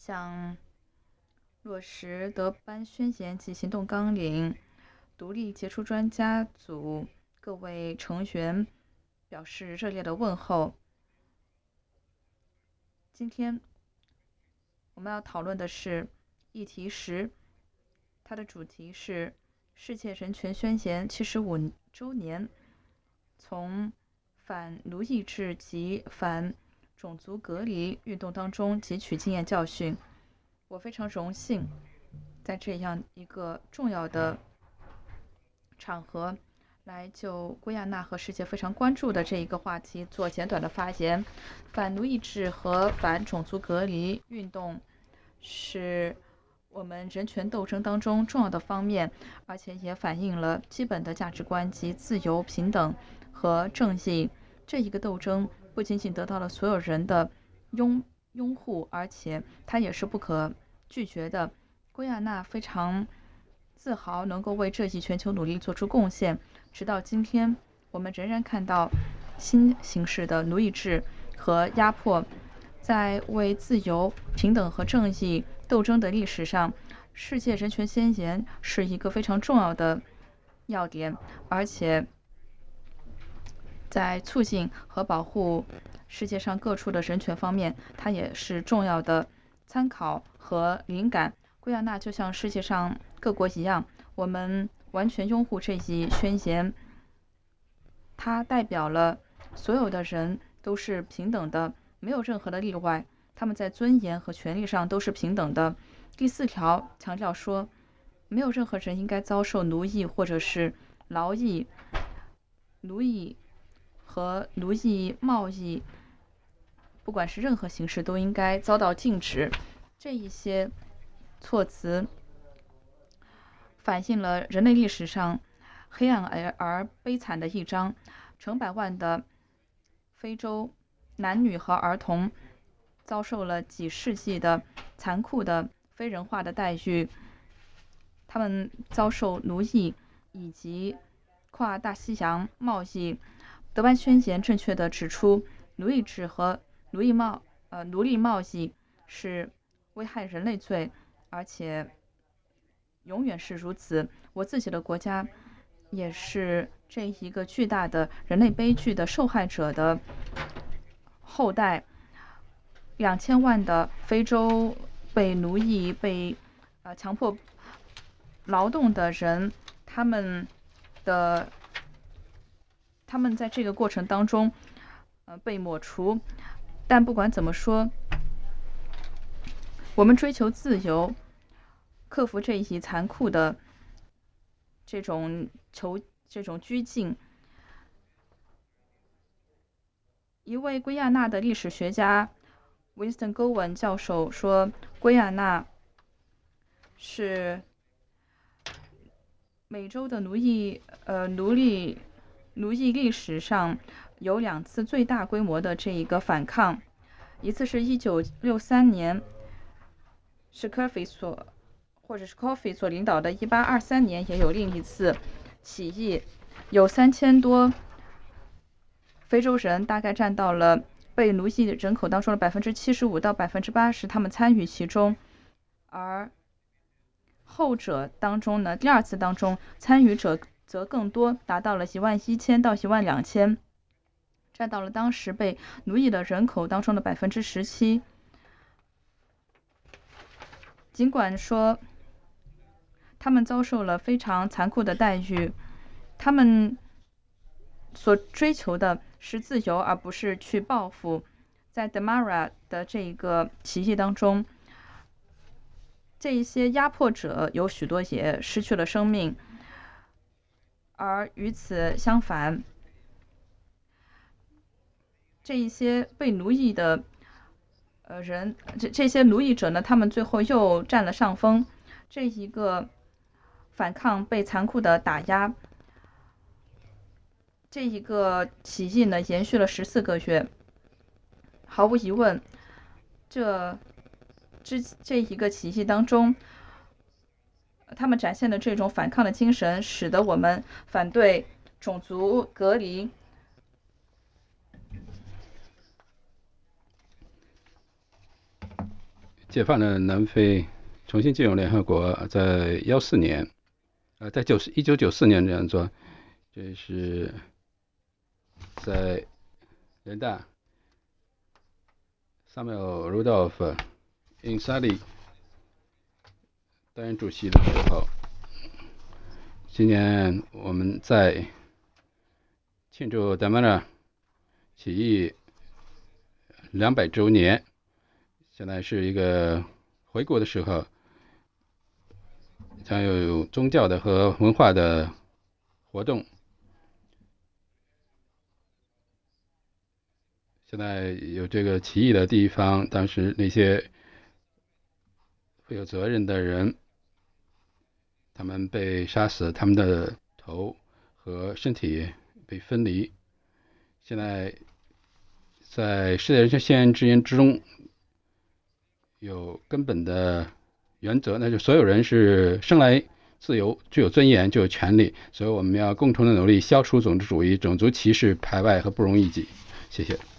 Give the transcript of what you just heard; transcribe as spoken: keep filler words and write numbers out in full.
向落实德班宣言及行动纲领独立杰出专家组各位成员表示热烈的问候。今天我们要讨论的是议题十，它的主题是世界人权宣言七十五周年，从反奴役制及反种族隔离运动当中汲取经验教训。我非常荣幸在这样一个重要的场合来就圭亚那和世界非常关注的这一个话题做简短的发言。反奴役制和反种族隔离运动是我们人权斗争当中重要的方面，而且也反映了基本的价值观及自由、平等和正义。这一个斗争不仅仅得到了所有人的拥拥护，而且它也是不可拒绝的。圭亚那非常自豪能够为这一全球努力做出贡献。直到今天，我们仍然看到新形式的奴役制和压迫。在为自由、平等和正义斗争的历史上，世界人权宣言是一个非常重要的要点，而且在促进和保护世界上各处的人权方面，它也是重要的参考和灵感。圭亚那就像世界上各国一样，我们完全拥护这一宣言，它代表了所有的人都是平等的，没有任何的例外，他们在尊严和权利上都是平等的。第四条强调说，没有任何人应该遭受奴役或者是劳役、奴役和奴役贸易，不管是任何形式都应该遭到禁止。这一些措辞反映了人类历史上黑暗而而悲惨的一章。成百万的非洲男女和儿童遭受了几世纪的残酷的非人化的待遇，他们遭受奴役以及跨大西洋贸易。德班宣言正确地指出，奴役制和奴役贸呃奴隶贸易是危害人类罪，而且永远是如此。我自己的国家也是这一个巨大的人类悲剧的受害者的后代。两千万的非洲被奴役、被呃强迫劳动的人，他们的他们在这个过程当中呃被抹除。但不管怎么说，我们追求自由，克服这一残酷的这种囚这种拘禁。一位圭亚那的历史学家 Winston Gowen 教授说，圭亚那是美洲的奴役呃奴隶奴役历史上有两次最大规模的这一个反抗，一次是一九六三年是科菲所或者是 Coffee 所领导的一八二三年也有另一次起义，有三千多非洲人，大概占到了被奴役人口当中的百分之七十五到百分之八十，他们参与其中。而后者当中呢，第二次当中参与者则更多，达到了一万一千到一万两千，占到了当时被奴役的人口当中的百分之十七。尽管说他们遭受了非常残酷的待遇，他们所追求的是自由，而不是去报复。在 Damara 的这个起义当中，这一些压迫者有许多也失去了生命，而与此相反，这一些被奴役的呃人，这这些奴役者呢，他们最后又占了上风。这一个反抗被残酷的打压，这一个起义呢延续了十四个月。毫无疑问，这这这一个起义当中，他们展现的这种反抗的精神，使得我们反对种族隔离。 解放了南非，重新进入联合国，在幺四年，呃，在九一九九四年这样做，这是在人大 Samuel Rudolph Insalli 担任主席的时候。今年我们在庆祝达曼拉起义两百周年，现在是一个回顾的时候，将有宗教的和文化的活动。现在有这个起义的地方，当时那些负有责任的人，他们被杀死，他们的头和身体被分离。现在在世界人权宣言之言之中有根本的原则，那就所有人是生来自由，具有尊严，具有权利，所以我们要共同的努力消除种族主义、种族歧视、排外和不容异己。谢谢。